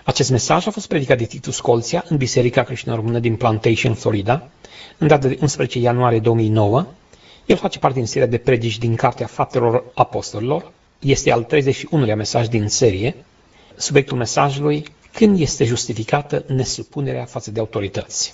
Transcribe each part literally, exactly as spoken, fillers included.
Acest mesaj a fost predicat de Titus Colția în Biserica Creștină Română din Plantation, Florida, în data de unsprezece ianuarie două mii nouă. El face parte din seria de predici din Cartea Faptelor Apostolilor. Este al treizeci și unulea mesaj din serie. Subiectul mesajului: când este justificată nesupunerea față de autorități.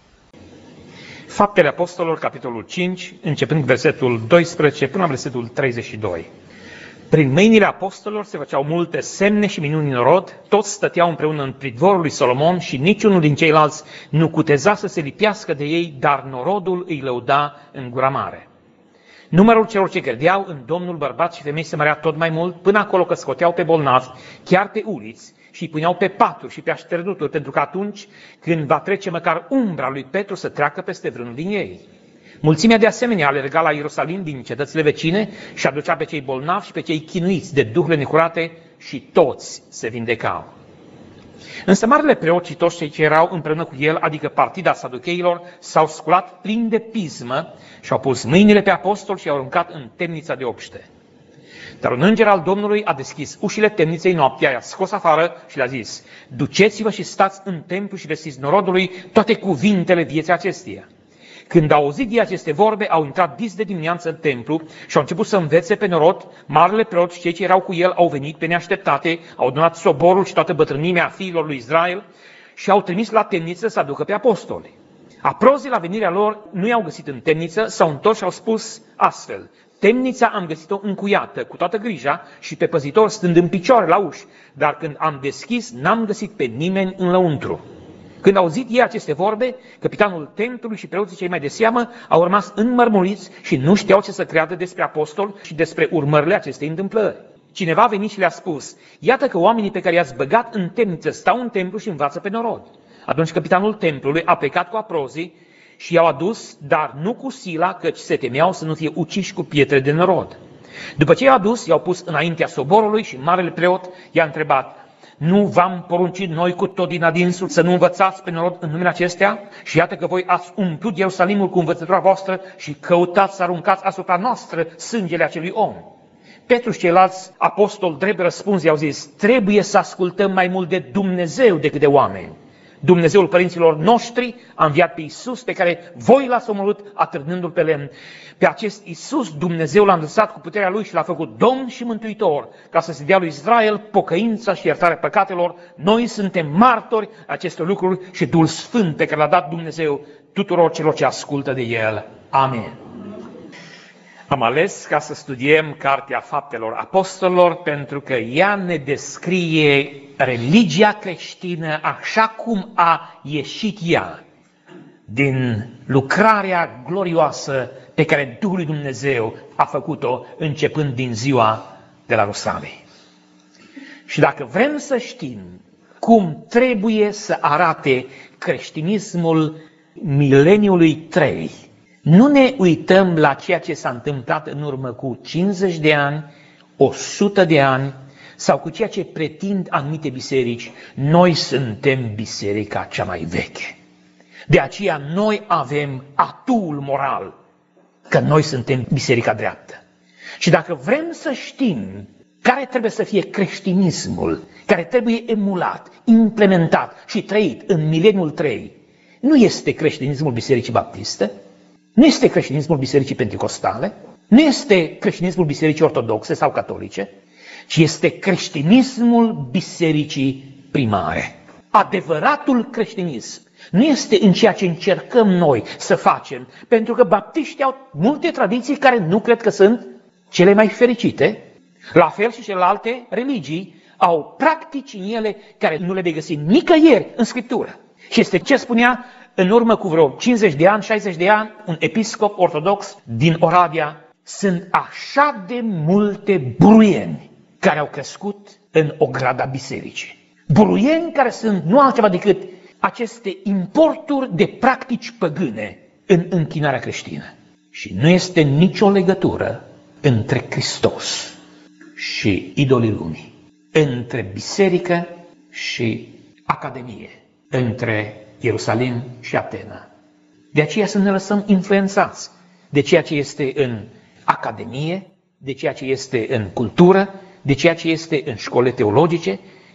Faptele Apostolilor, capitolul cinci, începând cu versetul doisprezece până la versetul treizeci și doi. Prin mâinile apostolilor se făceau multe semne și minuni în rod, toți stăteau împreună în pridvorul lui Solomon și niciunul din ceilalți nu cuteza să se lipească de ei, dar norodul îi lăuda în gura mare. Numărul celor ce credeau în Domnul, bărbați și femei, se mărea tot mai mult, până acolo că scoteau pe bolnavi, chiar pe uliți, și îi puneau pe paturi și pe așternuturi, pentru că atunci când va trece măcar umbra lui Petru să treacă peste vreunul din ei. Mulțimea de asemenea alerga la Ierusalim din cetățile vecine și aducea pe cei bolnavi și pe cei chinuiți de duhurile necurate și toți se vindecau. Însă marele preot și toți cei ce erau împreună cu el, adică partida saducheilor, s-au sculat plini de pismă și au pus mâinile pe apostol și i-au aruncat în temnița de obște. Dar un înger al Domnului a deschis ușile temniței noaptea, i-a scos afară și le-a zis: duceți-vă și stați în templu și vestiți norodului toate cuvintele vieții acesteia. Când au auzit ei aceste vorbe, au intrat dis de dimineață în templu și au început să învețe pe norod. Marele preot și cei ce erau cu el au venit pe neașteptate, au adunat soborul și toată bătrânimea fiilor lui Israel și au trimis la temniță să aducă pe apostoli. Aprozii la venirea lor nu i-au găsit în temniță, s-au întors și au spus astfel: temnița am găsit-o încuiată cu toată grija și pe păzitor stând în picioare la uși, dar când am deschis n-am găsit pe nimeni în lăuntru. Când au auzit ei aceste vorbe, capitanul templului și preoții cei mai de seamă au rămas înmărmuriți și nu știau ce să creadă despre apostol și despre urmările acestei întâmplări. Cineva a venit și le-a spus: iată că oamenii pe care i-ați băgat în temniță stau în templu și învață pe norod. Atunci capitanul templului a plecat cu aprozii și i-au adus, dar nu cu sila, căci se temeau să nu fie uciși cu pietre de norod. După ce i-au adus, i-au pus înaintea soborului și marele preot i-a întrebat: nu v-am poruncit noi cu tot din adinsul să nu învățați pe norod în numele acestea? Și iată că voi ați umplut Ierusalimul cu învățătura voastră și căutați să aruncați asupra noastră sângele acelui om. Petru și ceilalți apostoli drept răspuns i-au zis: trebuie să ascultăm mai mult de Dumnezeu decât de oameni. Dumnezeul părinților noștri a înviat pe Iisus, pe care voi l-ați omorât atârnându-l pe lemn. Pe acest Iisus Dumnezeu l-a îndrăsat cu puterea Lui și l-a făcut Domn și Mântuitor, ca să se dea lui Israel pocăința și iertarea păcatelor. Noi suntem martori acestor lucruri și Duhul Sfânt pe care l-a dat Dumnezeu tuturor celor ce ascultă de El. Amen. Am ales ca să studiem Cartea Faptelor Apostolilor pentru că ea ne descrie religia creștină așa cum a ieșit ea din lucrarea glorioasă pe care Duhul lui Dumnezeu a făcut-o începând din ziua de la Rusalii. Și dacă vrem să știm cum trebuie să arate creștinismul mileniului trei, nu ne uităm la ceea ce s-a întâmplat în urmă cu cincizeci de ani, o sută de ani, sau cu ceea ce pretind anumite biserici. Noi suntem biserica cea mai veche. De aceea noi avem atul moral că noi suntem biserica dreaptă. Și dacă vrem să știm care trebuie să fie creștinismul, care trebuie emulat, implementat și trăit în mileniul trei, nu este creștinismul bisericii baptiste, nu este creștinismul bisericii penticostale, nu este creștinismul bisericii ortodoxe sau catolice, ci este creștinismul bisericii primare. Adevăratul creștinism nu este în ceea ce încercăm noi să facem, pentru că baptiștii au multe tradiții care nu cred că sunt cele mai fericite, la fel și celelalte religii au practici în ele care nu le vei găsi nicăieri în Scriptură. Și este ce spunea în urmă cu vreo cincizeci de ani, șaizeci de ani, un episcop ortodox din Oradea: sunt așa de multe buruieni care au crescut în ograda bisericii. Buruieni care sunt nu altceva decât aceste importuri de practici păgâne în închinarea creștină. Și nu este nicio legătură între Hristos și idolii lumii, între biserică și academie, între Ierusalim și Atena. De aceea să ne lăsăm influențați de ceea ce este în academie, de ceea ce este în cultură, de ceea ce este în școli teologice,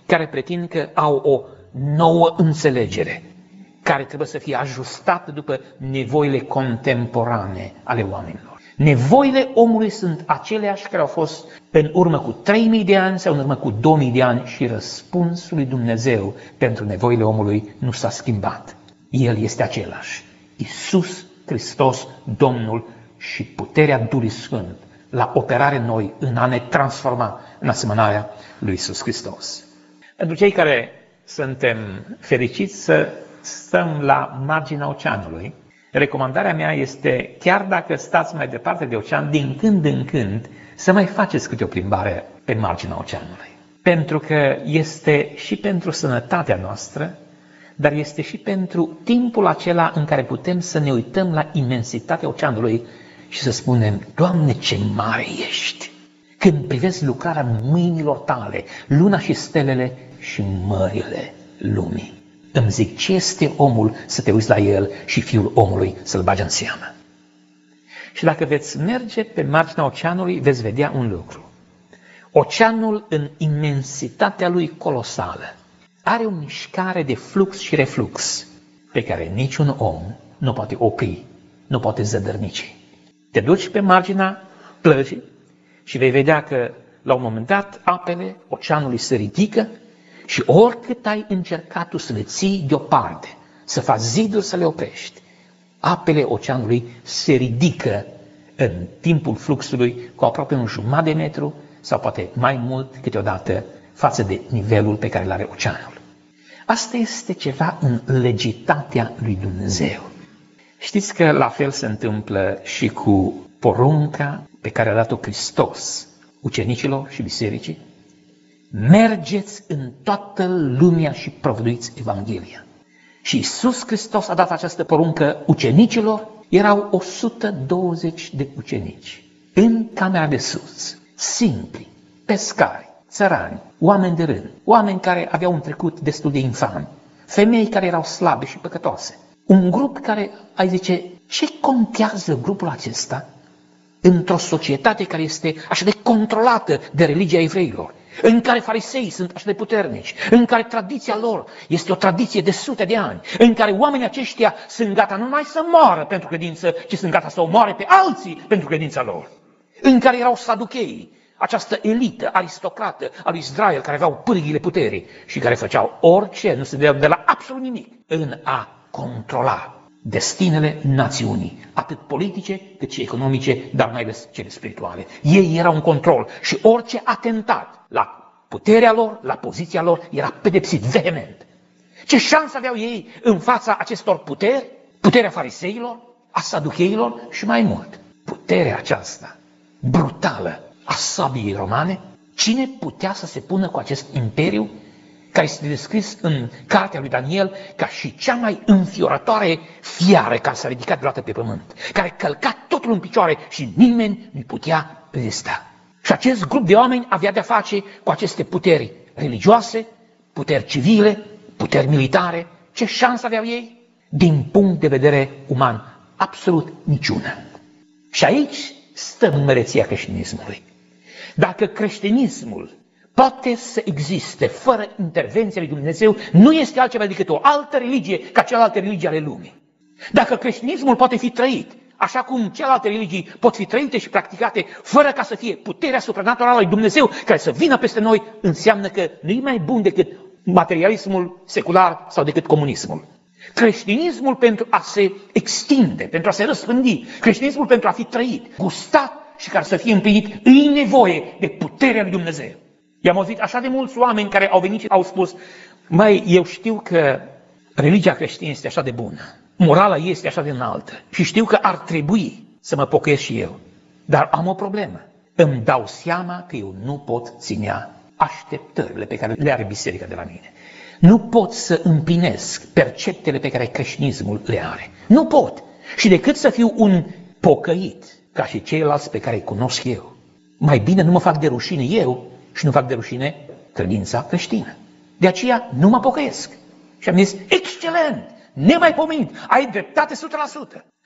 care pretind că au o nouă înțelegere, care trebuie să fie ajustată după nevoile contemporane ale oamenilor. Nevoile omului sunt aceleași care au fost în urmă cu trei mii de ani sau în urmă cu două mii de ani și răspunsul lui Dumnezeu pentru nevoile omului nu s-a schimbat. El este același. Iisus Hristos, Domnul, și puterea Duhului Sfânt la operare în noi în a ne transforma în asemănarea lui Iisus Hristos. Pentru cei care suntem fericiți să stăm la marginea oceanului, recomandarea mea este, chiar dacă stați mai departe de ocean, din când în când să mai faceți câte o plimbare pe marginea oceanului. Pentru că este și pentru sănătatea noastră, dar este și pentru timpul acela în care putem să ne uităm la imensitatea oceanului și să spunem, Doamne, ce mare ești! Când privesc lucrarea mâinilor tale, luna și stelele și mările lumii. Îmi zic, ce este omul să te uiți la el și fiul omului să-l bagi în seamă? Și dacă veți merge pe marginea oceanului, veți vedea un lucru. Oceanul, în imensitatea lui colosală, are o mișcare de flux și reflux pe care niciun om nu poate opri, nu poate zădărnici. Te duci pe marginea plăjii și vei vedea că la un moment dat apele oceanului se ridică și oricât ai încercat tu să le ții deoparte, să faci ziduri să le oprești, apele oceanului se ridică în timpul fluxului cu aproape un jumătate de metru sau poate mai mult câteodată față de nivelul pe care îl are oceanul. Asta este ceva în legitatea lui Dumnezeu. Știți că la fel se întâmplă și cu porunca pe care a dat-o Hristos ucenicilor și bisericii? Mergeți în toată lumea și propovăduiți Evanghelia. Și Iisus Hristos a dat această poruncă ucenicilor. Erau o sută douăzeci de ucenici în camera de sus, simpli, pescari, țărani, oameni de rând, oameni care aveau un trecut destul de infam, femei care erau slabe și păcătoase. Un grup care, ai zice, ce contează grupul acesta într-o societate care este așa de controlată de religia evreilor, în care fariseii sunt așa de puternici, în care tradiția lor este o tradiție de sute de ani, în care oamenii aceștia sunt gata nu numai să moară pentru credință, ci sunt gata să omoare pe alții pentru credința lor, în care erau saducheii, această elită aristocrată a lui Israel, care aveau pârghiile puterii și care făceau orice, nu se dădeau de la absolut nimic, în a controla destinele națiunii, atât politice cât și economice, dar mai ales cele spirituale. Ei erau în control și orice atentat la puterea lor, la poziția lor, era pedepsit vehement. Ce șansă aveau ei în fața acestor puteri? Puterea fariseilor, a saducheilor și mai mult. Puterea aceasta brutală a sabiei romane, cine putea să se pună cu acest imperiu care este descris în cartea lui Daniel ca și cea mai înfiorătoare fiară care s-a ridicat vreodată pe pământ, care călca totul în picioare și nimeni nu putea rezista. Și acest grup de oameni avea de-a face cu aceste puteri religioase, puteri civile, puteri militare. Ce șansă aveau ei? Din punct de vedere uman, absolut niciuna. Și aici stă măreția creștinismului. Dacă creștinismul poate să existe fără intervenția lui Dumnezeu, nu este altceva decât o altă religie ca celelalte religii ale lumii. Dacă creștinismul poate fi trăit, așa cum celelalte religii pot fi trăite și practicate, fără ca să fie puterea supranaturală a lui Dumnezeu care să vină peste noi, înseamnă că nu e mai bun decât materialismul secular sau decât comunismul. Creștinismul pentru a se extinde, pentru a se răspândi, creștinismul pentru a fi trăit, gustat și care să fie împlinit, îi nevoie de puterea lui Dumnezeu. I-am auzit așa de mulți oameni care au venit și au spus, măi, eu știu că religia creștină este așa de bună, morala este așa de înaltă și știu că ar trebui să mă pocăiesc și eu, dar am o problemă. Îmi dau seama că eu nu pot ținea așteptările pe care le are biserica de la mine. Nu pot să împlinesc perceptele pe care creștinismul le are. Nu pot. Și decât să fiu un pocăit ca și ceilalți pe care îi cunosc eu, mai bine nu mă fac de rușine eu și nu fac de rușine credința creștină. De aceea nu mă pocăiesc. Și am zis, excelent, nemaipomenit, ai dreptate o sută la sută.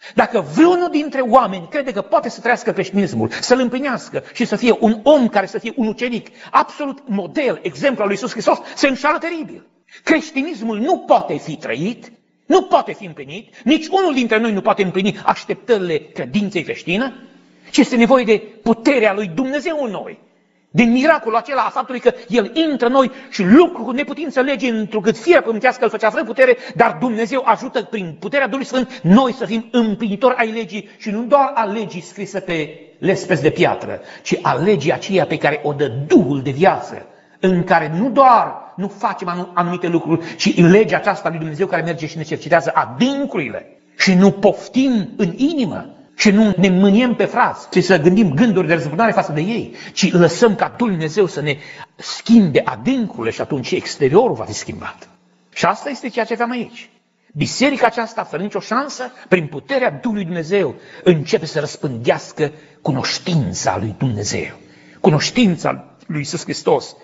Dacă vreunul dintre oameni crede că poate să trăiască creștinismul, să-l împlinească și să fie un om care să fie un ucenic, absolut model, exemplu al lui Iisus Hristos, se înșală teribil. Creștinismul nu poate fi trăit, nu poate fi împlinit, nici unul dintre noi nu poate împlini așteptările credinței creștine, ci este nevoie de puterea lui Dumnezeu în noi. Din miracolul acela a faptului că El intră în noi și lucru cu neputință legii, întrucât firea pământească îl făcea fără putere, dar Dumnezeu ajută prin puterea Duhului Sfânt noi să fim împlinitori ai legii și nu doar a legii scrisă pe lespezi de piatră, ci a legii aceea pe care o dă Duhul de viață, în care nu doar nu facem anumite lucruri, ci în legea aceasta lui Dumnezeu care merge și ne cercetează adâncurile și nu poftim în inimă. Și nu ne mâniem pe frați, ci să gândim gânduri de răzbunare față de ei, ci lăsăm ca Dumnezeu să ne schimbe adâncurile și atunci exteriorul va fi schimbat. Și asta este ceea ce aveam aici. Biserica aceasta, fără nicio șansă, prin puterea Duhului Dumnezeu, începe să răspândească cunoștința lui Dumnezeu, cunoștința lui Iisus Hristos.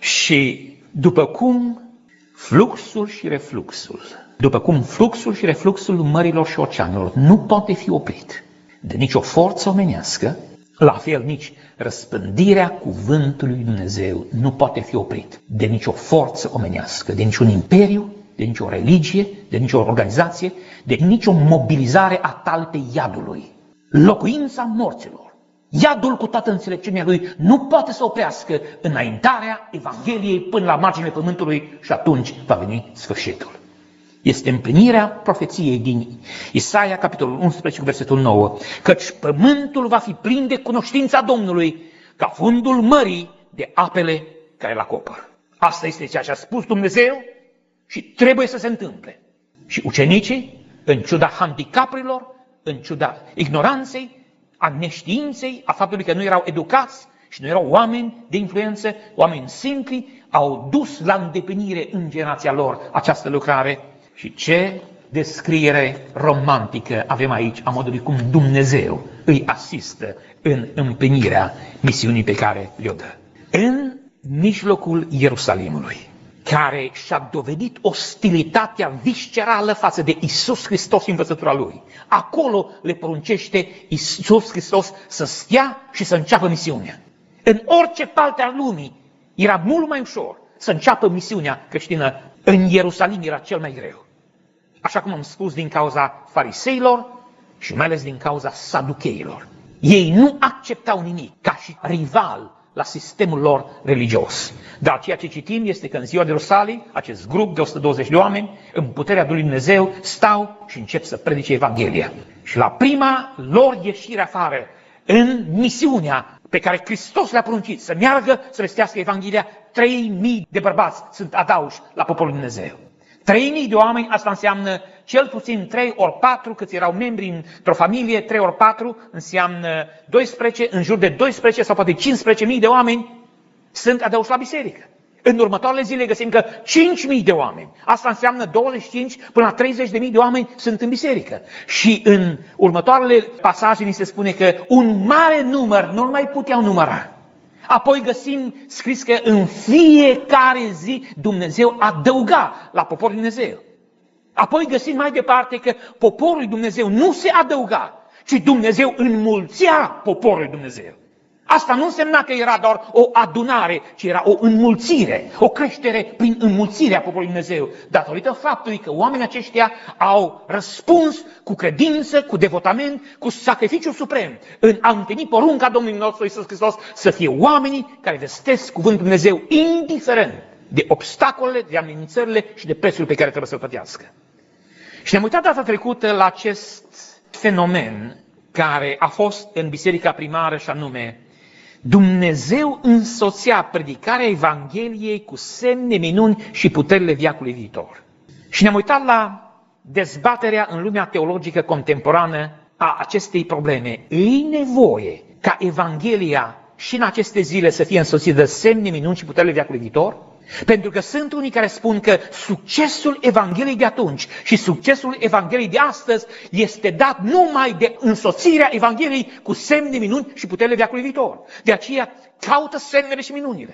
Și după cum fluxul și refluxul, după cum fluxul și refluxul mărilor și oceanelor nu poate fi oprit de nicio forță omenească, la fel nici răspândirea cuvântului lui Dumnezeu nu poate fi oprit de nicio forță omenească, de niciun imperiu, de nicio religie, de nicio organizație, de nicio mobilizare a talpei iadului. Locuința morților, iadul cu toată înțelepciunea lui, nu poate să oprească înaintarea Evangheliei până la marginile pământului și atunci va veni sfârșitul. Este împlinirea profeției din Isaia, capitolul unsprezece, cu versetul nouă, căci pământul va fi plin de cunoștința Domnului, ca fundul mării de apele care îl acoperă. Asta este ceea ce a spus Dumnezeu și trebuie să se întâmple. Și ucenicii, în ciuda handicapurilor, în ciuda ignoranței, a neștiinței, a faptului că nu erau educați și nu erau oameni de influență, oameni simpli, au dus la îndeplinire în generația lor această lucrare. Și ce descriere romantică avem aici a modului cum Dumnezeu îi asistă în împlinirea misiunii pe care le-o dă. În mijlocul Ierusalimului, care și-a dovedit ostilitatea viscerală față de Iisus Hristos și învățătura Lui, acolo le poruncește Iisus Hristos să stea și să înceapă misiunea. În orice parte a lumii era mult mai ușor să înceapă misiunea creștină. În Ierusalim era cel mai greu. Așa cum am spus, din cauza fariseilor și mai ales din cauza saducheilor. Ei nu acceptau nimic ca și rival la sistemul lor religios. Dar ceea ce citim este că în ziua de Rusalii, acest grup de o sută douăzeci de oameni, în puterea lui Dumnezeu, stau și încep să predice Evanghelia. Și la prima lor ieșire afară, în misiunea pe care Hristos le-a poruncit să meargă să vestească Evanghelia, trei mii de bărbați sunt adauși la poporul lui Dumnezeu. trei mii de oameni, asta înseamnă cel puțin trei ori patru, câți erau membri într-o familie, trei ori patru înseamnă doisprezece, în jur de doisprezece sau poate cincisprezece mii de oameni sunt adauși la biserică. În următoarele zile găsim că cinci mii de oameni, asta înseamnă douăzeci și cinci până la treizeci de mii de oameni sunt în biserică. Și în următoarele pasaje ni se spune că un mare număr nu-l mai puteau număra. Apoi găsim scris că în fiecare zi Dumnezeu adăuga la poporul Dumnezeu. Apoi găsim mai departe că poporul Dumnezeu nu se adăuga, ci Dumnezeu înmulțea poporul Dumnezeu. Asta nu însemna că era doar o adunare, ci era o înmulțire, o creștere prin înmulțirea poporului Dumnezeu, datorită faptului că oamenii aceștia au răspuns cu credință, cu devotament, cu sacrificiu suprem, în a împlini porunca Domnului nostru Iisus Hristos, să fie oamenii care vestesc cuvântul Dumnezeu, indiferent de obstacolele, de amenințările și de prețul pe care trebuie să-l plătească. Și ne-am uitat data trecută la acest fenomen care a fost în biserica primară, și anume Dumnezeu însoțea predicarea Evangheliei cu semne, minuni și puterile veacului viitor. Și ne-am uitat la dezbaterea în lumea teologică contemporană a acestei probleme. E nevoie ca Evanghelia și în aceste zile să fie însoțită de semne, minuni și puterile veacului viitor? Pentru că sunt unii care spun că succesul Evangheliei de atunci și succesul Evangheliei de astăzi este dat numai de însoțirea Evangheliei cu semne, minuni și puterile veacului viitor. De aceea caută semnele și minunile.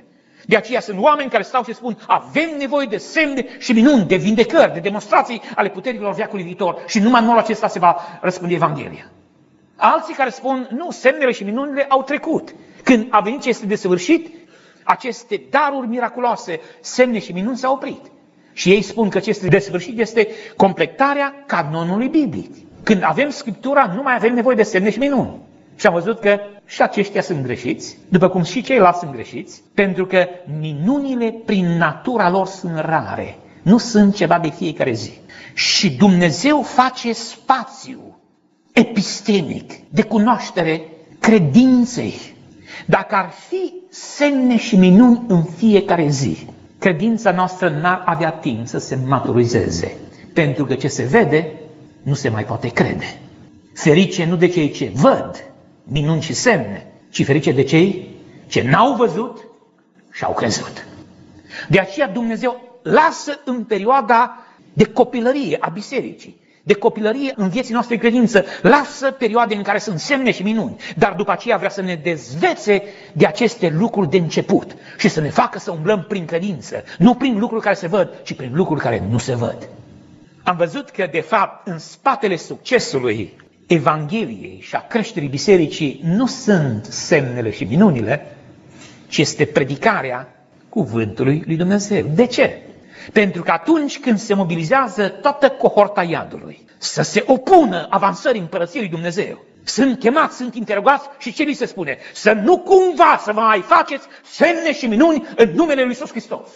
De aceea sunt oameni care stau și spun, avem nevoie de semne și minuni, de vindecări, de demonstrații ale puterilor veacului viitor și numai în modul acesta se va răspândi Evanghelia. Alții care spun, nu, semnele și minunile au trecut. Când a venit ce este desăvârșit, aceste daruri miraculoase, semne și minuni s-au oprit. Și ei spun că ce este desăvârșit este completarea canonului biblic. Când avem Scriptura, nu mai avem nevoie de semne și minuni. Și am văzut că și aceștia sunt greșiți, după cum și ceilalți sunt greșiți, pentru că minunile prin natura lor sunt rare, nu sunt ceva de fiecare zi. Și Dumnezeu face spațiu epistemic de cunoaștere credinței. Dacă ar fi semne și minuni în fiecare zi, credința noastră n-ar avea timp să se maturizeze, pentru că ce se vede nu se mai poate crede. Ferice nu de cei ce văd minuni și semne, ci ferice de cei ce n-au văzut și au crezut. De aceea Dumnezeu lasă în perioada de copilărie a bisericii, de copilărie în vieții noastre credință, lasă perioade în care sunt semne și minuni, dar după aceea vrea să ne dezvețe de aceste lucruri de început și să ne facă să umblăm prin credință, nu prin lucruri care se văd, ci prin lucruri care nu se văd. Am văzut că, de fapt, în spatele succesului Evangheliei și a creșterii bisericii nu sunt semnele și minunile, ci este predicarea cuvântului lui Dumnezeu. De ce? Pentru că atunci când se mobilizează toată cohorta iadului să se opună avansării împărăției lui Dumnezeu, sunt chemați, sunt interogați și ce li se spune? Să nu cumva să vă mai faceți semne și minuni în numele lui Iisus Hristos.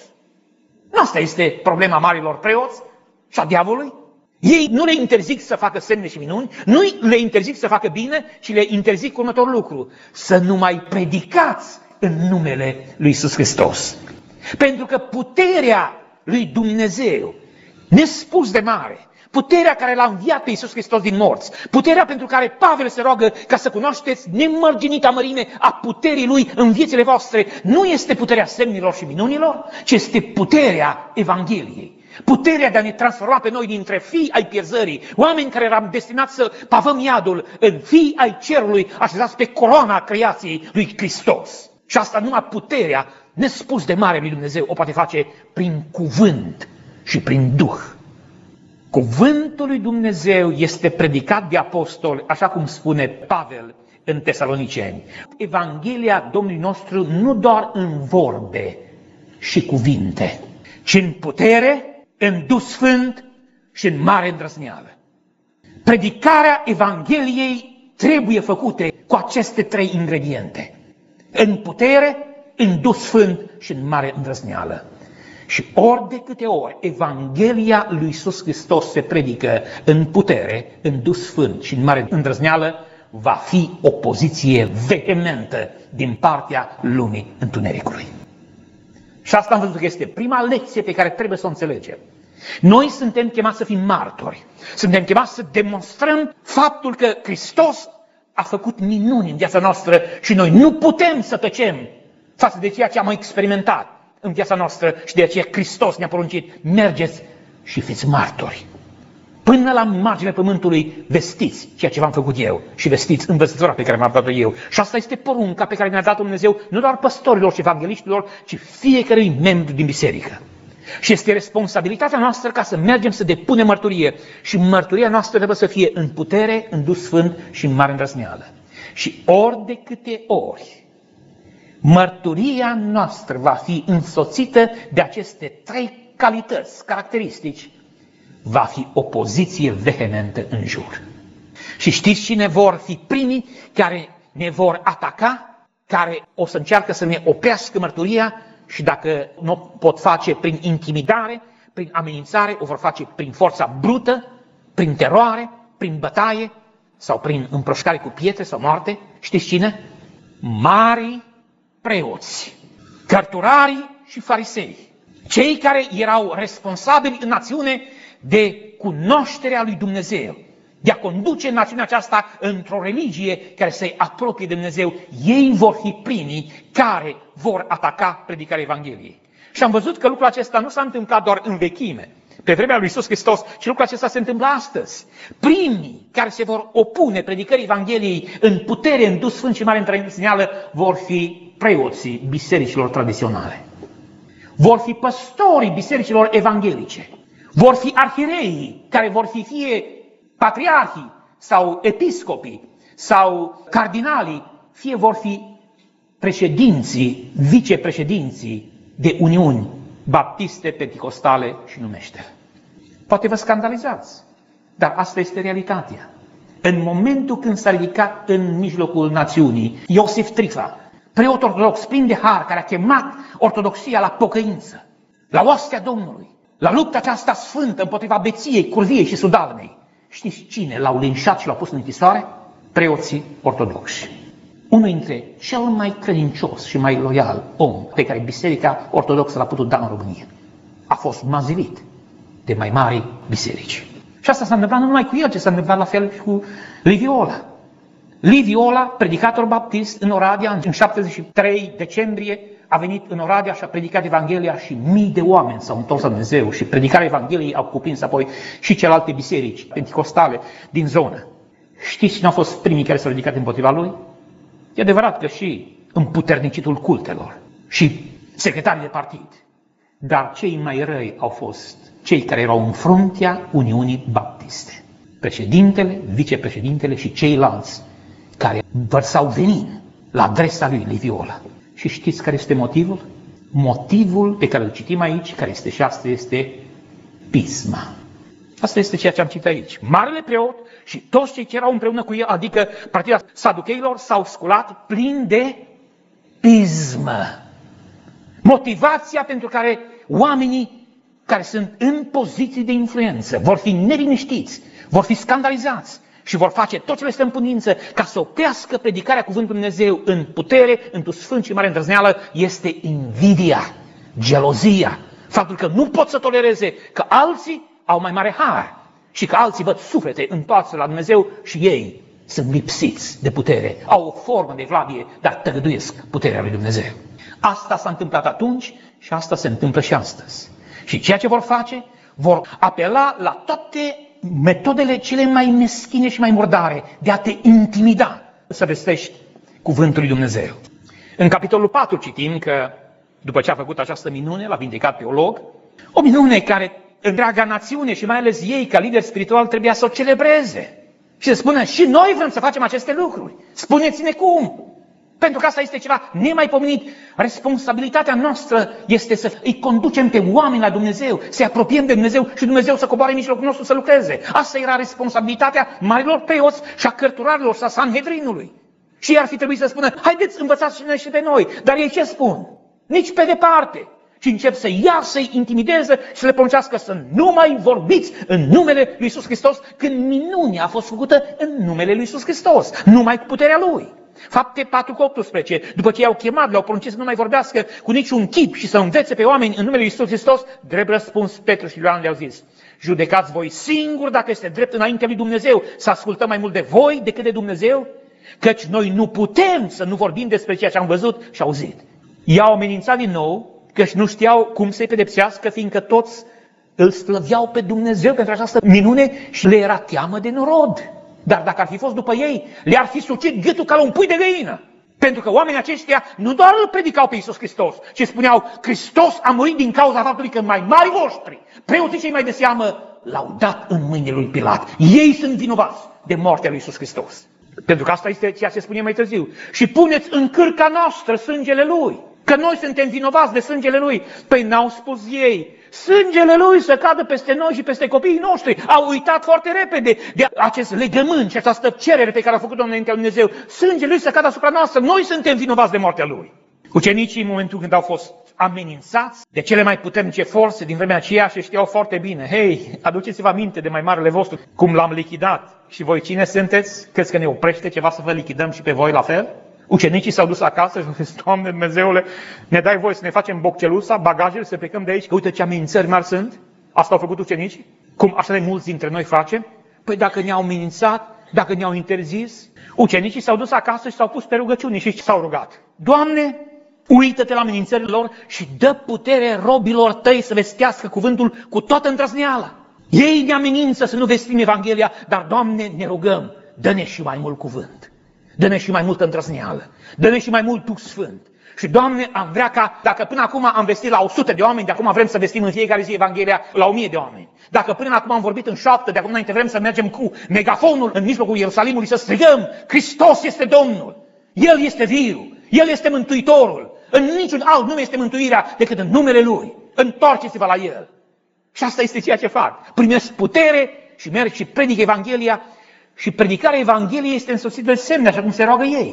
Asta este problema marilor preoți și a diavolului. Ei nu le interzic să facă semne și minuni, nu le interzic să facă bine, ci le interzic următorul lucru: să nu mai predicați în numele lui Iisus Hristos. Pentru că puterea lui Dumnezeu, nespus de mare, puterea care l-a înviat pe Iisus Hristos din morți, puterea pentru care Pavel se roagă ca să cunoașteți nemărginita mărime a puterii Lui în viețile voastre, nu este puterea semnilor și minunilor, ci este puterea Evangheliei. Puterea de a ne transforma pe noi dintre fii ai pierzării, oameni care eram destinați să pavăm iadul, în fii ai cerului, așezați pe coloana creației lui Hristos. Și asta numai puterea nespus de mare lui Dumnezeu o poate face prin cuvânt și prin Duh. Cuvântul lui Dumnezeu este predicat de apostoli, așa cum spune Pavel în Tesaloniceni. Evanghelia Domnului nostru nu doar în vorbe și cuvinte, ci în putere, în Duh Sfânt și în mare îndrăzneală. Predicarea Evangheliei trebuie făcute cu aceste trei ingrediente: în putere, în Duh Sfânt și în mare îndrăzneală. Și ori de câte ori Evanghelia lui Iisus Hristos se predică în putere, în Duh Sfânt și în mare îndrăzneală, va fi o poziție vehementă din partea lumii întunericului. Și asta am văzut că este prima lecție pe care trebuie să o înțelegem. Noi suntem chemați să fim martori. Suntem chemați să demonstrăm faptul că Hristos a făcut minuni în viața noastră și noi nu putem să tăcem față de ceea ce am experimentat în viața noastră și de aceea Hristos ne-a poruncit: mergeți și fiți martori. Până la marginea pământului vestiți ceea ce v-am făcut eu și vestiți învățătura pe care m-am dat eu. Și asta este porunca pe care ne-a dat Dumnezeu nu doar păstorilor și evangeliștilor, ci fiecărui membru din biserică. Și este responsabilitatea noastră ca să mergem să depunem mărturie. Și mărturia noastră trebuie să fie în putere, în Duh Sfânt și în mare îndrăzneală. Și ori de câte ori mărturia noastră va fi însoțită de aceste trei calități, caracteristici, va fi o poziție vehementă în jur. Și știți cine vor fi primii care ne vor ataca, care o să încearcă să ne oprească mărturia și dacă nu o pot face prin intimidare, prin amenințare, o vor face prin forța brută, prin teroare, prin bătaie sau prin împroșcare cu pietre sau moarte? Știți cine? Marii preoți, cărturarii și farisei, cei care erau responsabili în națiune de cunoașterea lui Dumnezeu, de a conduce națiunea aceasta într-o religie care să-i apropie de Dumnezeu. Ei vor fi primii care vor ataca predicarea Evangheliei. Și am văzut că lucrul acesta nu s-a întâmplat doar în vechime, pe vremea lui Iisus Hristos, ci lucrul acesta se întâmplă astăzi. Primii care se vor opune predicării Evangheliei în putere, în Duh Sfânt și mare îndrăzneală vor fi preoții bisericilor tradiționale. vor fi păstorii bisericilor evanghelice, vor fi arhiereii care vor fi fie patriarhii sau episcopii sau cardinalii, fie vor fi președinții, vicepreședinții de uniuni baptiste, penticostale și numește. Poate vă scandalizați, dar asta este realitatea. În momentul când s-a ridicat în mijlocul națiunii Iosif Trifa, preot ortodox plin de har, care a chemat ortodoxia la pocăință, la oastea Domnului, la lupta aceasta sfântă împotriva beției, curviei și sudalnei, știți cine l-au linșat și l-au pus în închisoare? Preoții ortodoxi. Unul dintre cel mai credincios și mai loial om pe care Biserica Ortodoxă l-a putut da în România a fost mazilit de mai mari biserici. Și asta s-a întâmplat nu numai cu el, ci s-a întâmplat la fel și cu Liviu Ola. Liviu Ola, predicator baptist în Oradea, în șaptezeci și trei decembrie, a venit în Oradea și a predicat Evanghelia și mii de oameni s-au întors la Dumnezeu și predicarea Evangheliei au cuprins apoi și celelalte biserici penticostale din zonă. Știți cine au fost primii care s-au ridicat împotriva lui? E adevărat că și împuternicitul cultelor și secretarii de partid, dar cei mai răi au fost cei care erau în fruntea Uniunii Baptiste. Președintele, vicepreședintele și ceilalți care vărsau venin la adresa lui Liviu Ola. Și știți care este motivul? Motivul pe care îl citim aici, care este și asta, este pisma. Asta este ceea ce am citit aici. Marele preot și toți cei ce erau împreună cu el, adică partida saducheilor, s-au sculat plin de pismă. Motivația pentru care oamenii care sunt în poziții de influență vor fi neliniștiți, vor fi scandalizați și vor face tot ce le stă în putință ca să oprească predicarea cuvântului Dumnezeu în putere, într-o sfânt și mare îndrăzneală, este invidia, gelozia, faptul că nu pot să tolereze că alții au mai mare har și că alții văd suflete întoarse la Dumnezeu și ei sunt lipsiți de putere, au o formă de evlavie, dar tăgăduiesc puterea lui Dumnezeu. Asta s-a întâmplat atunci și asta se întâmplă și astăzi. Și ceea ce vor face, vor apela la toate metodele cele mai meschine și mai murdare de a te intimida să vestești cuvântul lui Dumnezeu. În capitolul patru citim că după ce a făcut această minune, l-a vindecat pe Olog, o minune care întreaga națiune și mai ales ei ca lideri spiritual trebuia să o celebreze și să spună și noi vrem să facem aceste lucruri. Spuneți-ne cum! Pentru că asta este ceva nemaipomenit. Responsabilitatea noastră este să îi conducem pe oameni la Dumnezeu, să-i apropiem de Dumnezeu și Dumnezeu să coboare în mijlocul nostru să lucreze. Asta era responsabilitatea marilor preoți și a cărturarilor și a Sanhedrinului. Și ei ar fi trebuit să spună, haideți învățați-ne și pe noi. Dar ei ce spun? Nici pe departe. Și încep să ia, să-i intimideze și să le poruncească să nu mai vorbiți în numele lui Iisus Hristos, când minunea a fost făcută în numele lui Iisus Hristos, numai cu puterea Lui. Fapte patru cu optsprezece, după ce i-au chemat, le-au poruncit să nu mai vorbească cu niciun chip și să învețe pe oameni în numele lui Iisus Hristos, drept răspuns Petru și Ioan le-au zis, judecați voi singuri dacă este drept înaintea lui Dumnezeu să ascultăm mai mult de voi decât de Dumnezeu, căci noi nu putem să nu vorbim despre ceea ce am văzut și auzit. I-au amenințat din nou, căci nu știau cum să-i pedepsească, fiindcă toți îl slăveau pe Dumnezeu pentru această minune și le era teamă de norod. Dar dacă ar fi fost după ei, le-ar fi sucit gâtul ca la un pui de găină. Pentru că oamenii aceștia nu doar îl predicau pe Iisus Hristos, ci spuneau, Hristos a murit din cauza faptului că mai mari voștri, preoții cei mai de seamă, l-au dat în mâinile lui Pilat. Ei sunt vinovați de moartea lui Iisus Hristos. Pentru că asta este ceea ce spune mai târziu. Și puneți în cârca noastră sângele Lui. Că noi suntem vinovați de sângele Lui. Păi n-au spus ei. Sângele Lui să cadă peste noi și peste copiii noștri. Au uitat foarte repede de acest legământ și această cerere pe care a făcut-o înaintea lui Dumnezeu. Sângele Lui să cadă asupra noastră. Noi suntem vinovați de moartea Lui. Ucenicii, în momentul când au fost amenințați de cele mai puternice forțe din vremea aceea și știau foarte bine, hei, aduceți-vă aminte de mai marele vostru, cum l-am lichidat. Și voi cine sunteți? Crezi că ne oprește ceva să vă lichidăm și pe voi la fel? Ucenicii s-au dus acasă și au zis, Doamne Dumnezeule, ne dai voie să ne facem boccelusa, bagajele, să plecăm de aici, că uite ce amenințări mari sunt. Asta au făcut ucenicii? Cum așa de mulți dintre noi facem? Păi dacă ne-au amenințat, dacă ne-au interzis, ucenicii s-au dus acasă și s-au pus pe rugăciune și s-au rugat. Doamne, uită-te la amenințările lor și dă putere robilor tăi să vestească cuvântul cu toată îndrăzneala. Ei ne amenință să nu vestim Evanghelia, dar, Doamne, ne rugăm, dă-ne și mai mult cuvânt. Dă-ne și mai multă îndrăzneală, dă-ne și mai mult Duh Sfânt Și, Doamne, am vrea ca, dacă până acum am vestit la o sută de oameni, de acum vrem să vestim în fiecare zi Evanghelia la o mie de oameni. Dacă până acum am vorbit în șoaptă, de acum înainte vrem să mergem cu megafonul în mijlocul Ierusalimului să strigăm: Hristos este Domnul! El este viu! El este Mântuitorul! În niciun alt nume este mântuirea decât în numele Lui. Întoarceți-vă la El! Și asta este ceea ce fac. Primesc putere și merg și predic Evanghelia. Și predicarea Evangheliei este însoțită de semne, așa cum se roagă ei.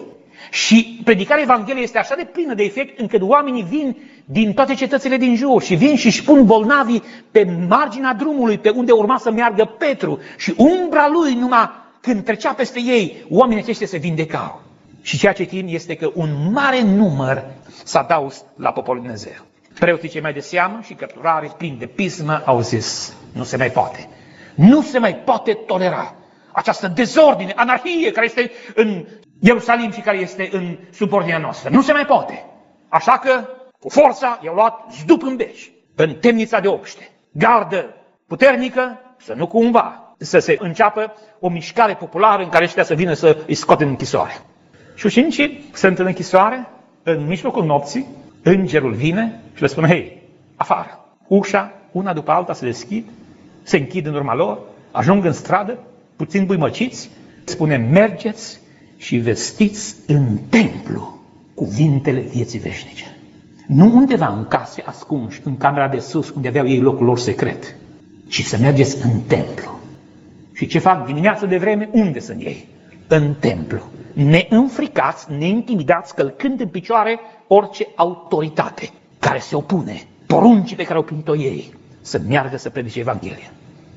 Și predicarea Evangheliei este așa de plină de efect, încât oamenii vin din toate cetățile din jur și vin și își pun bolnavii pe marginea drumului, pe unde urma să meargă Petru. Și umbra lui, numai când trecea peste ei, oamenii aceștia se vindecau. Și ceea ce citim este că un mare număr s-a adaus la poporul Dumnezeu. Preoții cei mai de seamă și cărturari plini de pismă au zis: nu se mai poate. Nu se mai poate tolera această dezordine, anarhie care este în Ierusalim și care este în subordinea noastră. Nu se mai poate. Așa că, cu forța, i-au luat zdup în beci, în temnița de obște. Gardă puternică, să nu cumva să se înceapă o mișcare populară în care ăștia să vină să îi scoate în închisoare. Și ucenicii sunt în închisoare, în mijlocul nopții, îngerul vine și le spune: hei, afară. Ușa, una după alta, se deschid, se închid în urma lor, ajung în stradă, puțin buimăciți, spune: mergeți și vestiți în templu cuvintele vieții veșnice. Nu undeva în case ascunși, în camera de sus, unde aveau ei locul lor secret, ci să mergeți în templu. Și ce fac dimineața de vreme? Unde sunt ei? În templu. Neînfricați, neintimidați, călcând în picioare orice autoritate care se opune poruncii pe care au primit-o ei, să meargă să predice Evanghelia.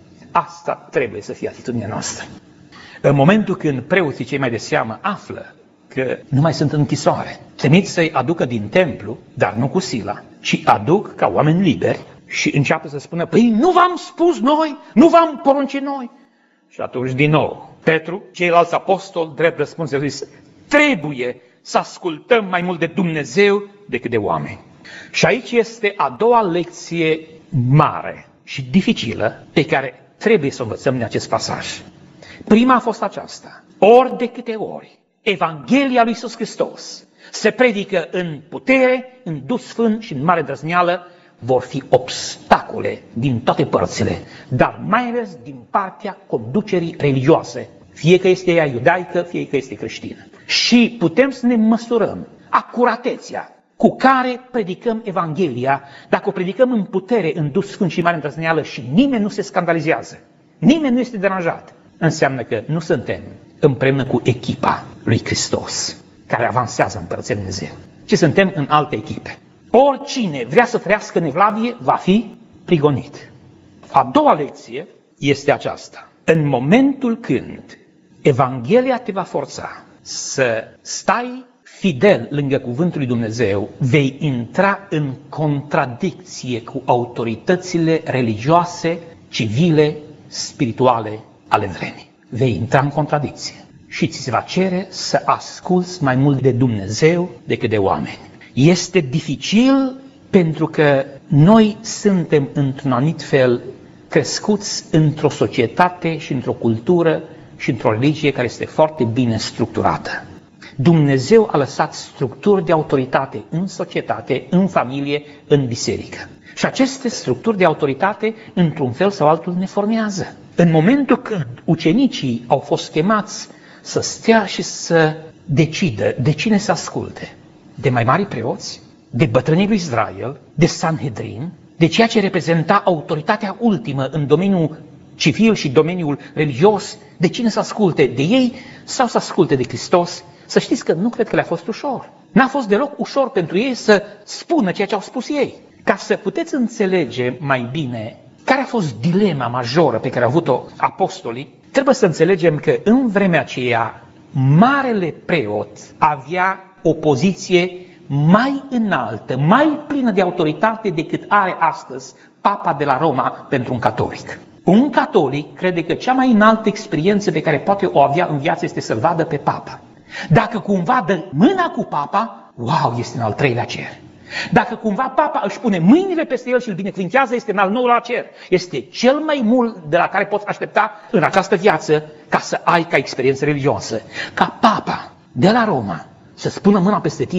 Asta trebuie să fie atitudinea noastră. În momentul când preoții cei mai de seamă află că nu mai sunt în închisoare, trimit să-i aducă din templu, dar nu cu sila, ci aduc ca oameni liberi și înceapă să spună: păi nu v-am spus noi, nu v-am poruncit noi. Și atunci din nou Petru, ceilalți apostoli, drept răspuns, au zis: trebuie să ascultăm mai mult de Dumnezeu decât de oameni. Și aici este a doua lecție mare și dificilă pe care trebuie să o învățăm din acest pasaj. Prima a fost aceasta: ori de câte ori Evanghelia lui Iisus Hristos se predică în putere, în Duh Sfânt și în mare îndrăzneală, vor fi obstacole din toate părțile, dar mai ales din partea conducerii religioase, fie că este ea iudaică, fie că este creștină. Și putem să ne măsurăm acuratețea cu care predicăm Evanghelia, dacă o predicăm în putere, în Duh Sfânt și mare îndrăzneală și nimeni nu se scandalizează, nimeni nu este deranjat, înseamnă că nu suntem împreună cu echipa lui Hristos, care avansează în Împărăția Lui Dumnezeu, ci suntem în alte echipe. Oricine vrea să trăiască în evlavie va fi prigonit. A doua lecție este aceasta: în momentul când Evanghelia te va forța să stai fidel lângă cuvântul lui Dumnezeu, vei intra în contradicție cu autoritățile religioase, civile, spirituale ale vremii. Vei intra în contradicție și ți se va cere să asculți mai mult de Dumnezeu decât de oameni. Este dificil pentru că noi suntem într-un anumit fel crescuți într-o societate și într-o cultură și într-o religie care este foarte bine structurată. Dumnezeu a lăsat structuri de autoritate în societate, în familie, în biserică. Și aceste structuri de autoritate, într-un fel sau altul, ne formează. În momentul când ucenicii au fost chemați să stea și să decidă de cine să asculte, de mai mari preoți, de bătrânii lui Israel, de Sanhedrin, de ceea ce reprezenta autoritatea ultimă în domeniul civil și domeniul religios, de cine să asculte, de ei sau să asculte de Hristos, să știți că nu cred că le-a fost ușor. N-a fost deloc ușor pentru ei să spună ceea ce au spus ei. Ca să puteți înțelege mai bine care a fost dilema majoră pe care au avut-o apostolii, trebuie să înțelegem că în vremea aceea marele preot avea o poziție mai înaltă, mai plină de autoritate decât are astăzi Papa de la Roma pentru un catolic. Un catolic crede că cea mai înaltă experiență pe care poate o avea în viață este să-l vadă pe Papa. Dacă cumva dă mâna cu Papa, wow, este în al treilea cer. Dacă cumva Papa își pune mâinile peste el și îl binecuvintează, este în al nouălea cer. Este cel mai mult de la care poți aștepta în această viață ca să ai ca experiență religioasă. Ca Papa de la Roma să spună mâna peste tine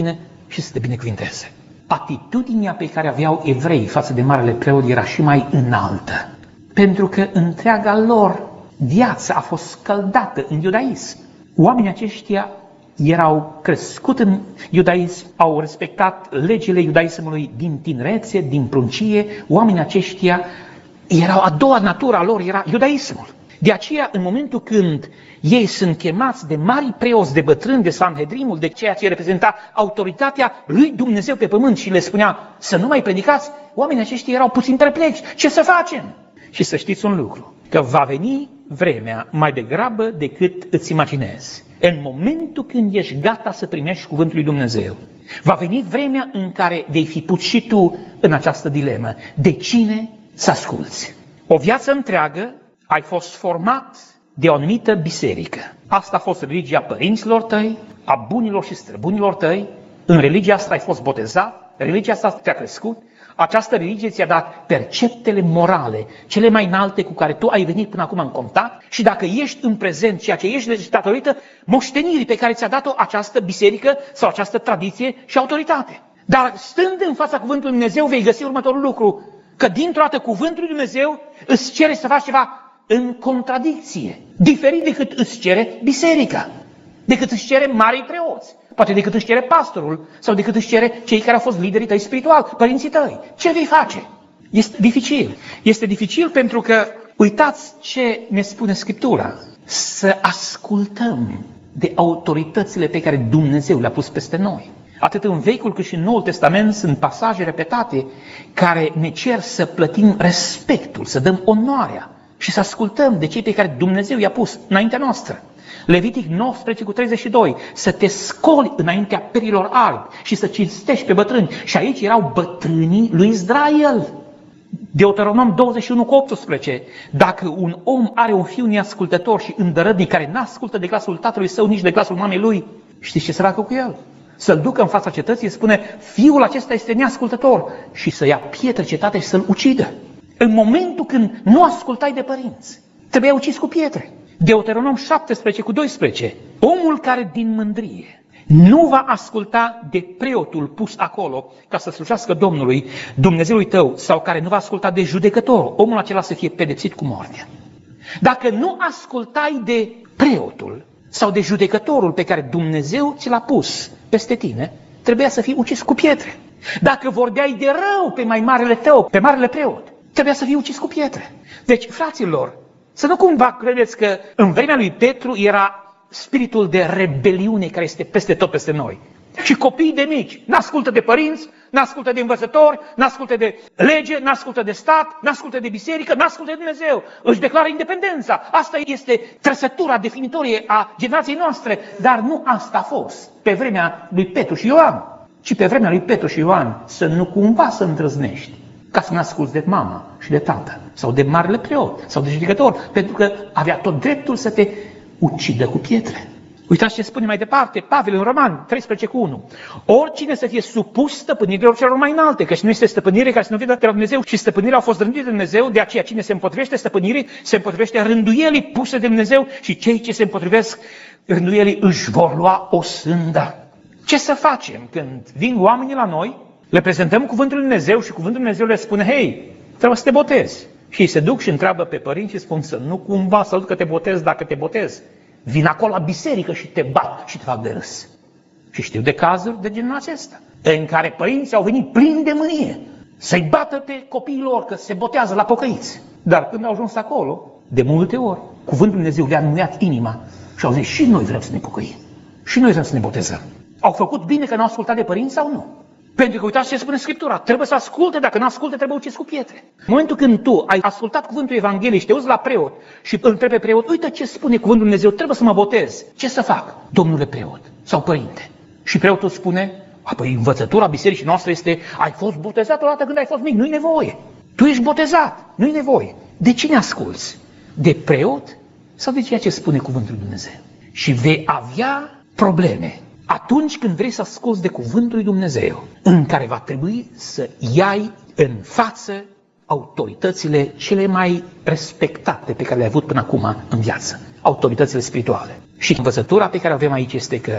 și să te binecuvinteze. Atitudinea pe care aveau evrei față de marele preot era și mai înaltă, pentru că întreaga lor viață a fost scăldată în iudaism. Oamenii aceștia erau crescut în iudaism, au respectat legile iudaismului din tinerețe, din pruncie. Oamenii aceștia erau, a doua natură a lor era iudaismul. De aceea, în momentul când ei sunt chemați de mari preoți, de bătrâni, de Sanhedrimul, de ceea ce reprezenta autoritatea lui Dumnezeu pe pământ și le spunea să nu mai predicați, oamenii aceștia erau puțin perplexi. Ce să facem? Și să știți un lucru, că va veni vremea mai degrabă decât îți imaginezi. În momentul când ești gata să primești cuvântul lui Dumnezeu, va veni vremea în care vei fi pus și tu în această dilemă. De cine să asculți? O viață întreagă ai fost format de o anumită biserică. Asta a fost religia părinților tăi, a bunilor și străbunilor tăi. În religia asta ai fost botezat, religia asta te-a crescut. Această religie ți-a dat perceptele morale, cele mai înalte cu care tu ai venit până acum în contact și dacă ești în prezent, ceea ce ești datorită moștenirii pe care ți-a dat-o această biserică sau această tradiție și autoritate. Dar stând în fața cuvântului Lui Dumnezeu vei găsi următorul lucru, că dintr-o dată cuvântul Lui Dumnezeu îți cere să faci ceva în contradicție, diferit decât îți cere biserica, decât îți cere marii preoți, poate decât își cere pastorul sau decât își cere cei care au fost liderii tăi spirituali, părinții tăi. Ce vei face? Este dificil. Este dificil pentru că, uitați ce ne spune Scriptura, să ascultăm de autoritățile pe care Dumnezeu le-a pus peste noi. Atât în Vechiul cât și în Noul Testament sunt pasaje repetate care ne cer să plătim respectul, să dăm onoarea și să ascultăm de cei pe care Dumnezeu i-a pus înaintea noastră. Levitic nouăsprezece cu treizeci și doi, să te scoli înaintea perilor albi și să cinstești pe bătrâni. Și aici erau bătrânii lui Israel. Deuteronom douăzeci și unu cu optsprezece, dacă un om are un fiu neascultător și îndărătnic care n-ascultă de glasul tatălui său, nici de glasul mamei lui, știți ce să facă cu el? Să-l ducă în fața cetății, spune, fiul acesta este neascultător și să ia pietre cetate și să-l ucidă. În momentul când nu ascultai de părinți, trebuia ucis cu pietre. Deuteronom șaptesprezece cu doisprezece, omul care din mândrie nu va asculta de preotul pus acolo ca să slujească Domnului, Dumnezeului tău, sau care nu va asculta de judecător, omul acela să fie pedepsit cu moartea. Dacă nu ascultai de preotul sau de judecătorul pe care Dumnezeu ți l-a pus peste tine, trebuia să fii ucis cu pietre. Dacă vorbeai de rău pe mai marele tău, pe marele preot, trebuia să fii ucis cu pietre. Deci, fraților, să nu cumva credeți că în vremea lui Petru era spiritul de rebeliune care este peste tot peste noi. Și copiii de mici n-ascultă de părinți, n-ascultă de învățători, n-ascultă de lege, n-ascultă de stat, n-ascultă de biserică, n-ascultă de Dumnezeu. Își declară independența. Asta este trăsătura definitorie a generației noastre. Dar nu asta a fost pe vremea lui Petru și Ioan, ci pe vremea lui Petru și Ioan, să nu cumva să îndrăznești ca să n-asculți de mama și de tată, sau de marele preot, sau de judecător, pentru că avea tot dreptul să te ucidă cu pietre. Uitați ce spune mai departe Pavel în Roman treisprezece cu unu. Oricine să fie supus stăpânirilor celor mai înalte, căci nu este stăpânire care să nu vină de la Dumnezeu, și stăpânirea au fost rânduite de Dumnezeu, de aceea cine se împotrivește stăpânirii, se împotrivește rânduielii puse de Dumnezeu și cei ce se împotrivesc rânduielii își vor lua o sândă. Ce să facem când vin oamenii la noi, le prezentăm cuvântul lui Dumnezeu și cuvântul lui Dumnezeu le spune, hei, trebuie să te botezi. Și ei se duc și întreabă pe părinți și spun să nu cumva să duc că te botezi dacă te botezi. Vin acolo la biserică și te bat și te fac de râs. Și știu de cazuri de genul acesta, în care părinții au venit plini de mânie să-i bată pe copiii lor că se botează la pocăiți. Dar când au ajuns acolo, de multe ori, cuvântul lui Dumnezeu le-a înmuiat inima și au zis, și noi vrem să ne pocăim. Și noi vrem să ne botezăm. Au făcut bine că n-au ascultat de părinți sau nu? Pentru că uitați ce spune Scriptura, trebuie să asculte, dacă nu asculte trebuie ucis cu pietre. În momentul când tu ai ascultat cuvântul Evangheliei și te uiți la preot și îl întrebi pe preot, uite ce spune cuvântul Dumnezeu, trebuie să mă botez. Ce să fac, domnule preot sau părinte? Și preotul spune, apoi învățătura bisericii noastre este, ai fost botezat odată când ai fost mic, nu-i nevoie. Tu ești botezat, nu-i nevoie. De cine asculți? De preot sau de ceea ce spune cuvântul Dumnezeu? Și vei avea probleme atunci când vrei să asculți de cuvântul lui Dumnezeu, în care va trebui să iai în față autoritățile cele mai respectate pe care le-ai avut până acum în viață, autoritățile spirituale. Și învățătura pe care o avem aici este că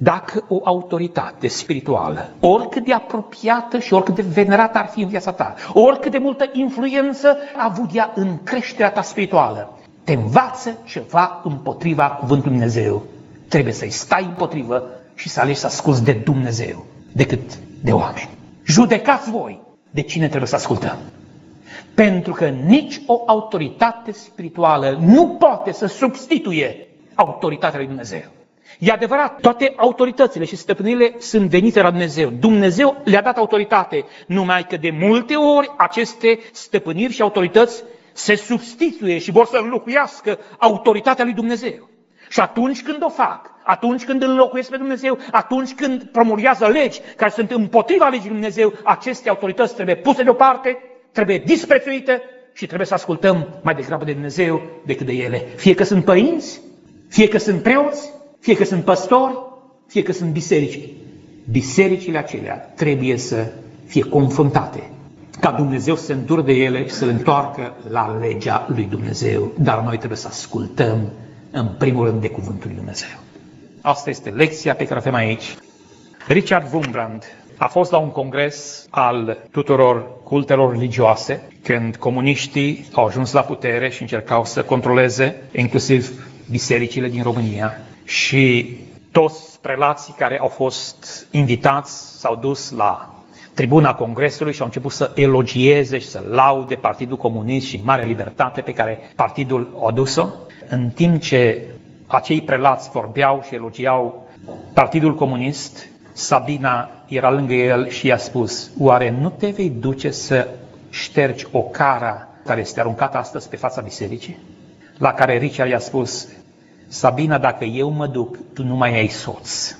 Dacă o autoritate spirituală, oricât de apropiată și oricât de venerată ar fi în viața ta, oricât de multă influență a avut ea în creșterea ta spirituală, te învață ceva împotriva cuvântului Dumnezeu, trebuie să-i stai împotrivă și să alegi să asculți de Dumnezeu decât de oameni. Judecați voi de cine trebuie să ascultăm. Pentru că nici o autoritate spirituală nu poate să substituie autoritatea lui Dumnezeu. E adevărat, toate autoritățile și stăpânirile sunt venite la Dumnezeu. Dumnezeu le-a dat autoritate, numai că de multe ori aceste stăpâniri și autorități se substituie și vor să înlocuiască autoritatea lui Dumnezeu. Și atunci când o fac, atunci când îl înlocuiesc pe Dumnezeu, atunci când promulgează legi care sunt împotriva legii lui Dumnezeu, aceste autorități trebuie puse deoparte, trebuie disprețuite și trebuie să ascultăm mai degrabă de Dumnezeu decât de ele. Fie că sunt părinți, fie că sunt preoți, fie că sunt păstori, fie că sunt biserici. Bisericile acelea trebuie să fie confruntate, ca Dumnezeu să se îndure de ele și să le întoarcă la legea lui Dumnezeu. Dar noi trebuie să ascultăm în primul rând de cuvântul lui Dumnezeu. Asta este lecția pe care o avem aici. Richard Wurmbrand a fost la un congres al tuturor cultelor religioase, când comuniștii au ajuns la putere și încercau să controleze inclusiv bisericile din România. Și toți prelații care au fost invitați s-au dus la tribuna congresului și au început să elogieze și să laude Partidul Comunist și marea libertate pe care partidul a adus-o. În timp ce acei prelați vorbeau și elogiau Partidul Comunist, Sabina era lângă el și i-a spus: oare nu te vei duce să ștergi o cara care este aruncată astăzi pe fața bisericii? La care Richard i-a spus: Sabina, dacă eu mă duc, tu nu mai ai soț.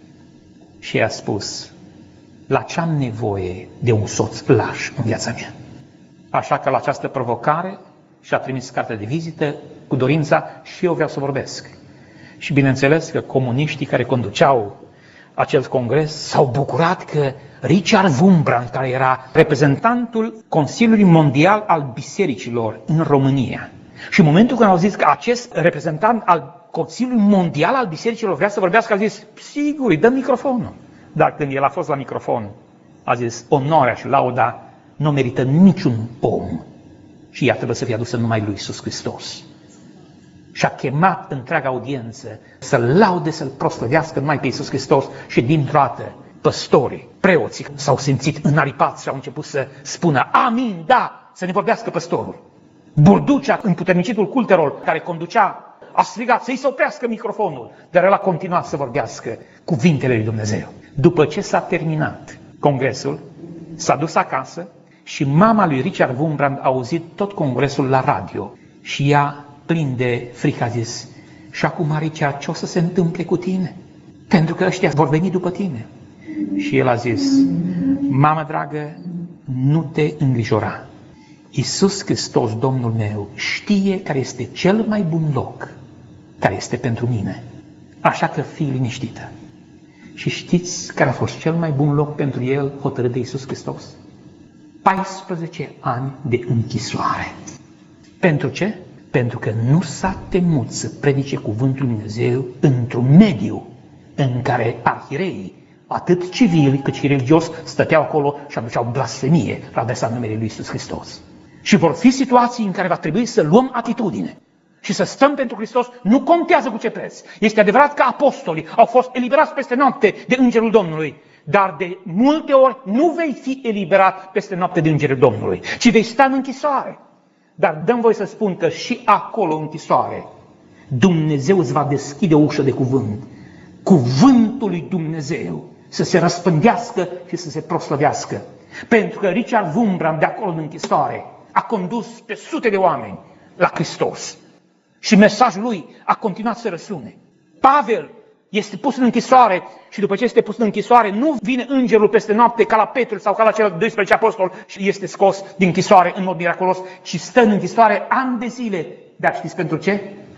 Și i-a spus: la ce am nevoie de un soț laș în viața mea? Așa că la această provocare și-a trimis cartea de vizită cu dorința: și eu vreau să vorbesc. Și bineînțeles că comuniștii care conduceau acel congres s-au bucurat că Richard Wurmbrand, care era reprezentantul Consiliului Mondial al Bisericilor în România, și în momentul când au zis că acest reprezentant al Consiliului Mondial al Bisericilor vrea să vorbească, a zis: sigur, îi dăm microfonul. Dar când el a fost la microfon, a zis: onoarea și lauda nu merită niciun om și ea trebuie să fie adusă numai lui Iisus Hristos. Și a chemat întreaga audiență să-L laude, să-L proslăvească numai pe Iisus Hristos. Și dintr-o dată păstorii, preoții s-au simțit înaripați și au început să spună: amin, da, să ne vorbească păstorul. Burducea, împuternicitul cultelor care conducea, a strigat să-i se oprească microfonul, dar el a continuat să vorbească cuvintele lui Dumnezeu. După ce s-a terminat congresul, s-a dus acasă și mama lui Richard Wurmbrand a auzit tot congresul la radio și ea, plin de frică, a zis: și acum, Richard, ce o să se întâmple cu tine? Pentru că ăștia vor veni după tine. Și el a zis: mamă dragă, nu te îngrijora. Iisus Hristos, Domnul meu, știe care este cel mai bun loc, care este pentru mine. Așa că fii liniștită. Și știți care a fost cel mai bun loc pentru el, hotărât de Iisus Hristos? paisprezece ani de închisoare. Pentru ce? Pentru că nu s-a temut să predice cuvântul lui Dumnezeu într-un mediu în care arhireii, atât civili cât și religios, stăteau acolo și aduceau blasfemie la adresa numelui lui Iisus Hristos. Și vor fi situații în care va trebui să luăm atitudine și să stăm pentru Hristos, nu contează cu ce preț. Este adevărat că apostolii au fost eliberați peste noapte de Îngerul Domnului, dar de multe ori nu vei fi eliberat peste noapte de Îngerul Domnului, ci vei sta în închisoare. Dar dăm voi să spun că și acolo, în închisoare, Dumnezeu îți va deschide o ușă de cuvânt. Cuvântul lui Dumnezeu să se răspândească și să se proslăvească. Pentru că Richard Wurmbrand, de acolo în închisoare, a condus pe sute de oameni la Hristos. Și mesajul lui a continuat să răsune. Pavel este pus în închisoare și după ce este pus în închisoare, nu vine îngerul peste noapte ca la Petru sau ca la cel doisprezece apostol și este scos din închisoare în mod miraculos, ci stă în închisoare ani de zile. Dar știți pentru ce?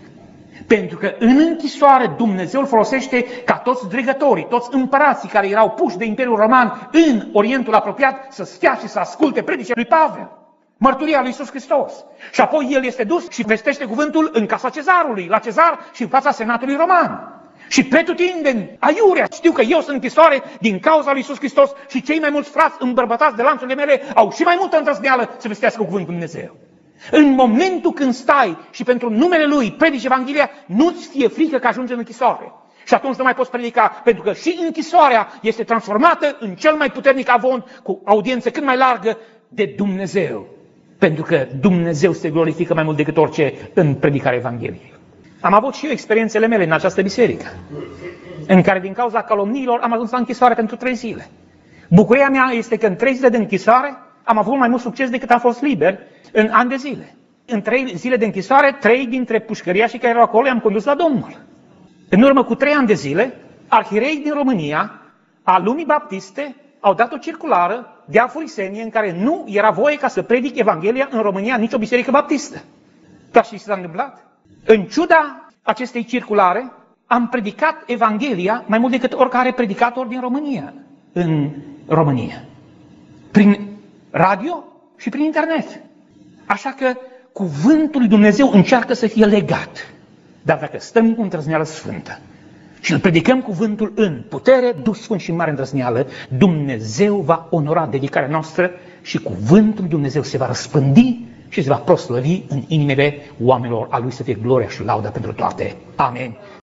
Pentru că în închisoare Dumnezeu îl folosește ca toți dregătorii, toți împărații care erau puși de Imperiul Roman în Orientul apropiat să stea și să asculte predicile lui Pavel, mărturia lui Iisus Hristos. Și apoi el este dus și vestește cuvântul în casa cezarului, la cezar și în fața senatului roman. Și pretutindeni, aiurea, știu că eu sunt închisoare din cauza lui Iisus Hristos și cei mai mulți frați îmbărbătați de lanțurile mele au și mai multă îndrăzneală să vestească cuvântul Lui Dumnezeu. În momentul când stai și pentru numele Lui predici Evanghelia, nu-ți fie frică că ajungi în închisoare. Și atunci nu mai poți predica, pentru că și închisoarea este transformată în cel mai puternic avont, cu audiență cât mai largă, de Dumnezeu. Pentru că Dumnezeu se glorifică mai mult decât orice în predicarea Evangheliei. Am avut și eu experiențele mele în această biserică, în care din cauza calomniilor am ajuns la închisoare pentru trei zile. Bucuria mea este că în trei zile de închisoare am avut mai mult succes decât am fost liber în ani de zile. În trei zile de închisoare, trei dintre pușcăriașii care erau acolo i-am condus la Domnul. În urmă cu trei ani de zile, arhierei din România, a lumii baptiste, au dat o circulară de afurisenie în care nu era voie ca să predic Evanghelia în România nicio biserică baptistă. Dar și ce s-a întâmplat? În ciuda acestei circulare, am predicat Evanghelia mai mult decât oricare predicator din România, în România. Prin radio și prin internet. Așa că cuvântul lui Dumnezeu încearcă să fie legat. Dar dacă stăm cu îndrăzneală sfântă și îl predicăm cuvântul în putere, Duh Sfânt și mare îndrăzneală, Dumnezeu va onora dedicarea noastră și cuvântul lui Dumnezeu se va răspândi și se va proslăvi în inimile oamenilor, a Lui să fie gloria și lauda pentru toate. Amen.